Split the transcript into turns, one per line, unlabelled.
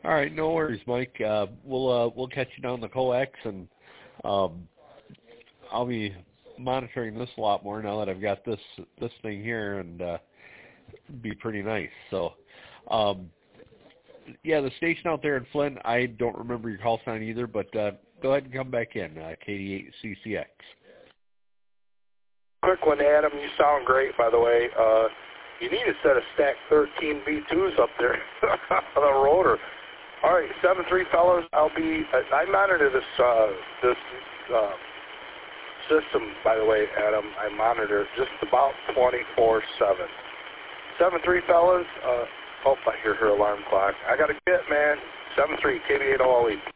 All right, no worries, Mike. We'll catch you down the coax, and I'll be monitoring this a lot more now that I've got this thing here, and be pretty nice. So, yeah, the station out there in Flint, I don't remember your call sign either, but go ahead and come back in, KD8CCX.
Quick one, Adam. You sound great, by the way. You need a set of stack 13 B2s up there on the rotor. All right, 7-3 fellas. I monitor this system, by the way, Adam. I monitor it just about 24/7. 7-3 fellas. Oh, I hear her alarm clock. I got to get, man. 7-3, KB8OLE.